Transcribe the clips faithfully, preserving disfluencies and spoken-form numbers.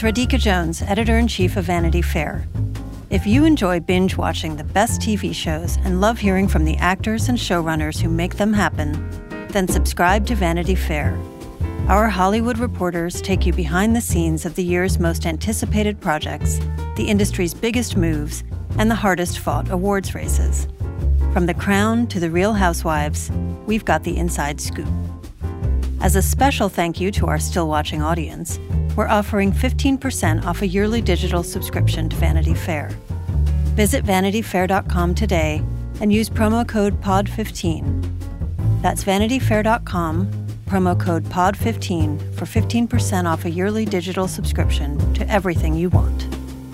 It's Radhika Jones, editor-in-chief of Vanity Fair. If you enjoy binge-watching the best T V shows and love hearing from the actors and showrunners who make them happen, then subscribe to Vanity Fair. Our Hollywood reporters take you behind the scenes of the year's most anticipated projects, the industry's biggest moves, and the hardest-fought awards races. From The Crown to The Real Housewives, we've got the inside scoop. As a special thank you to our still-watching audience, we're offering fifteen percent off a yearly digital subscription to Vanity Fair. Visit vanity fair dot com today and use promo code P O D fifteen. That's vanity fair dot com, promo code P O D fifteen for fifteen percent off a yearly digital subscription to everything you want.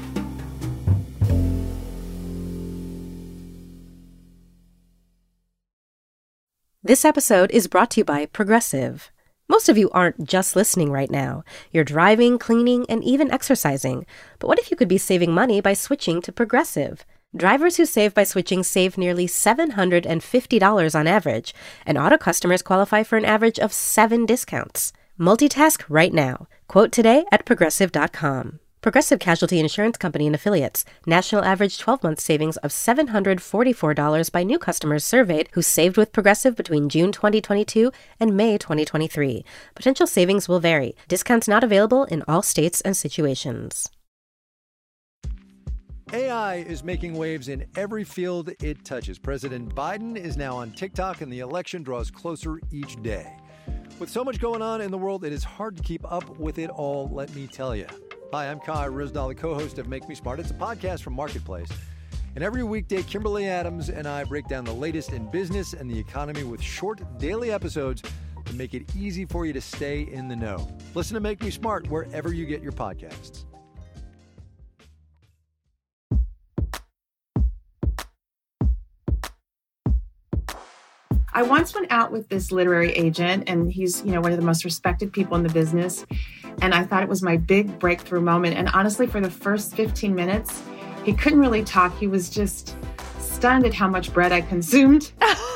This episode is brought to you by Progressive. Most of you aren't just listening right now. You're driving, cleaning, and even exercising. But what if you could be saving money by switching to Progressive? Drivers who save by switching save nearly seven hundred fifty dollars on average, and auto customers qualify for an average of seven discounts. Multitask right now. Quote today at progressive dot com. Progressive Casualty Insurance Company and Affiliates. National average twelve-month savings of seven hundred forty-four dollars by new customers surveyed who saved with Progressive between June twenty twenty-two and May twenty twenty-three. Potential savings will vary. Discounts not available in all states and situations. A I is making waves in every field it touches. President Biden is now on TikTok, and the election draws closer each day. With so much going on in the world, it is hard to keep up with it all, let me tell you. Hi, I'm Kai Ryssdal, the co-host of Make Me Smart. It's a podcast from Marketplace. And every weekday, Kimberly Adams and I break down the latest in business and the economy with short daily episodes to make it easy for you to stay in the know. Listen to Make Me Smart wherever you get your podcasts. I once went out with this literary agent, and he's, you know, one of the most respected people in the business. And I thought it was my big breakthrough moment. And honestly, for the first fifteen minutes, he couldn't really talk. He was just stunned at how much bread I consumed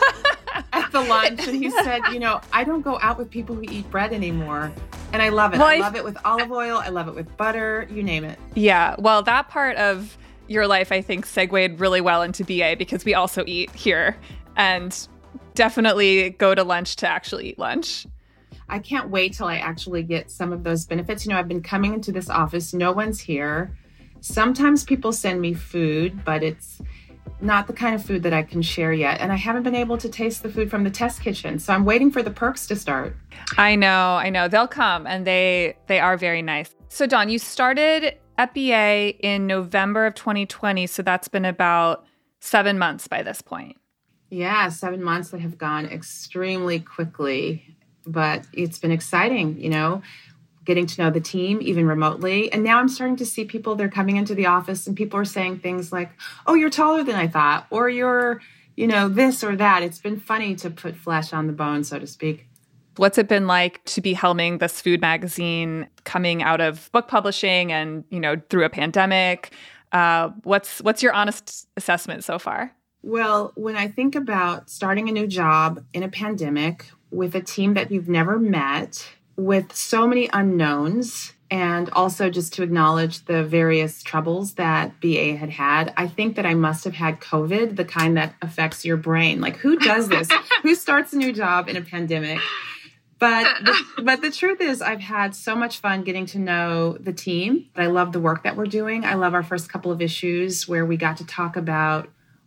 at the lunch. And he said, you know, I don't go out with people who eat bread anymore. And I love it. Well, I love it with olive oil. I love it with butter, you name it. Yeah, well, that part of your life, I think, segued really well into B A because we also eat here. And definitely go to lunch to actually eat lunch. I can't wait till I actually get some of those benefits. You know, I've been coming into this office. No one's here. Sometimes people send me food, but it's not the kind of food that I can share yet. And I haven't been able to taste the food from the test kitchen. So I'm waiting for the perks to start. I know, I know. They'll come, and they they are very nice. So Dawn, you started at B A in November of twenty twenty. So that's been about seven months by this point. Yeah, seven months that have gone extremely quickly, but it's been exciting, you know, getting to know the team even remotely. And now I'm starting to see people, they're coming into the office and people are saying things like, oh, you're taller than I thought, or you're, you know, this or that. It's been funny to put flesh on the bone, so to speak. What's it been like to be helming this food magazine coming out of book publishing and, you know, through a pandemic? Uh, what's what's your honest assessment so far? Well, when I think about starting a new job in a pandemic with a team that you've never met, with so many unknowns, and also just to acknowledge the various troubles that B A had had, I think that I must have had COVID, the kind that affects your brain. Like, who does this? Who starts a new job in a pandemic? But the, but the truth is, I've had so much fun getting to know the team. I love the work that we're doing. I love our first couple of issues where we got to talk about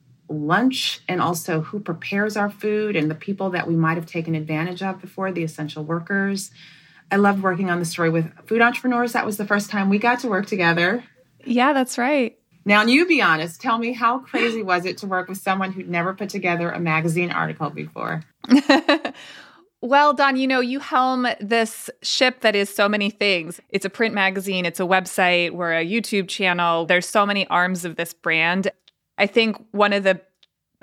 lunch and also who prepares our food and the people that we might have taken advantage of before, the essential workers. I loved working on the story with food entrepreneurs. That was the first time we got to work together. Yeah, that's right. Now, you be honest. Tell me, how crazy was it to work with someone who'd never put together a magazine article before? Well, Dawn, you know, you helm this ship that is so many things. It's a print magazine. It's a website. We're a YouTube channel. There's so many arms of this brand. I think one of the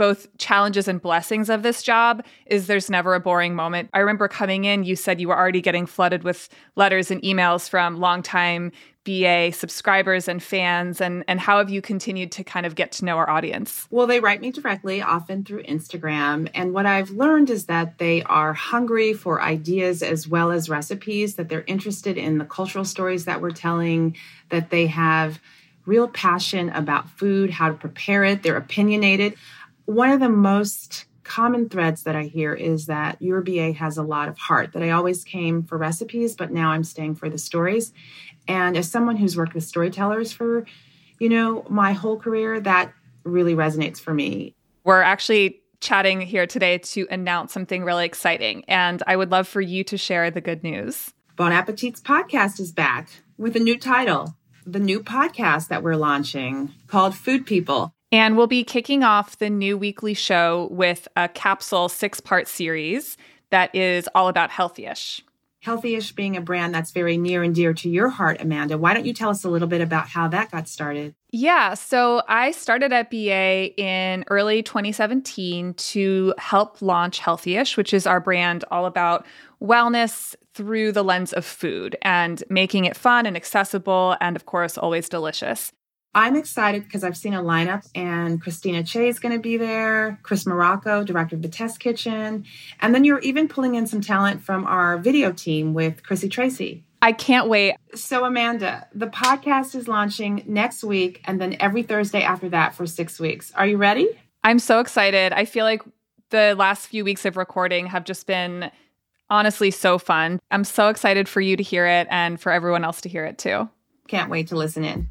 both challenges and blessings of this job is there's never a boring moment. I remember coming in, you said you were already getting flooded with letters and emails from longtime B A subscribers and fans. And, and how have you continued to kind of get to know our audience? Well, they write me directly, often through Instagram. And what I've learned is that they are hungry for ideas as well as recipes, that they're interested in the cultural stories that we're telling, that they have real passion about food, how to prepare it. They're opinionated. One of the most common threads that I hear is that your B A has a lot of heart, that I always came for recipes, but now I'm staying for the stories. And as someone who's worked with storytellers for, you know, my whole career, that really resonates for me. We're actually chatting here today to announce something really exciting. And I would love for you to share the good news. Bon Appetit's podcast is back with a new title, the new podcast that we're launching called Food People. And we'll be kicking off the new weekly show with a capsule six-part series that is all about Healthyish. Healthyish being a brand that's very near and dear to your heart, Amanda. Why don't you tell us a little bit about how that got started? Yeah, so I started at B A in early twenty seventeen to help launch Healthyish, which is our brand all about wellness through the lens of food and making it fun and accessible and, of course, always delicious. I'm excited because I've seen a lineup, and Christina Che is going to be there, Chris Morocco, director of the Test Kitchen, and then you're even pulling in some talent from our video team with Chrissy Tracy. I can't wait. So, Amanda, the podcast is launching next week and then every Thursday after that for six weeks. Are you ready? I'm so excited. I feel like the last few weeks of recording have just been honestly so fun. I'm so excited for you to hear it and for everyone else to hear it too. Can't wait to listen in.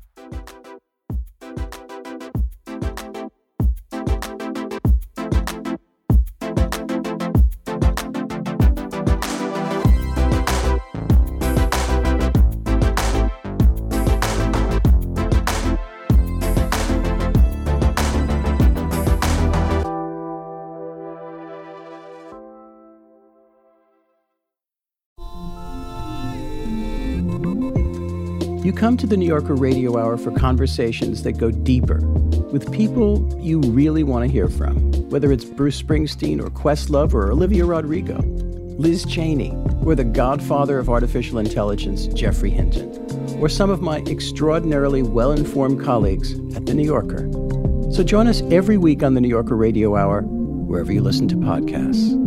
You come to the New Yorker Radio Hour for conversations that go deeper with people you really want to hear from, whether it's Bruce Springsteen or Questlove or Olivia Rodrigo, Liz Cheney, or the godfather of artificial intelligence, Geoffrey Hinton, or some of my extraordinarily well-informed colleagues at The New Yorker. So join us every week on the New Yorker Radio Hour, wherever you listen to podcasts.